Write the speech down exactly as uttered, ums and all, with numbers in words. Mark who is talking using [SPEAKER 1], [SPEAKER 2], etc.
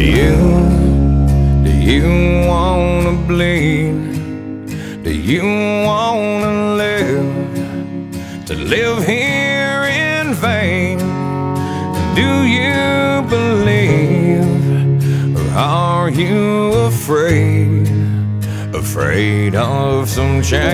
[SPEAKER 1] you, do you wanna bleed? Do you wanna live, to live here in vain? Do you believe, or are you afraid, afraid of some change?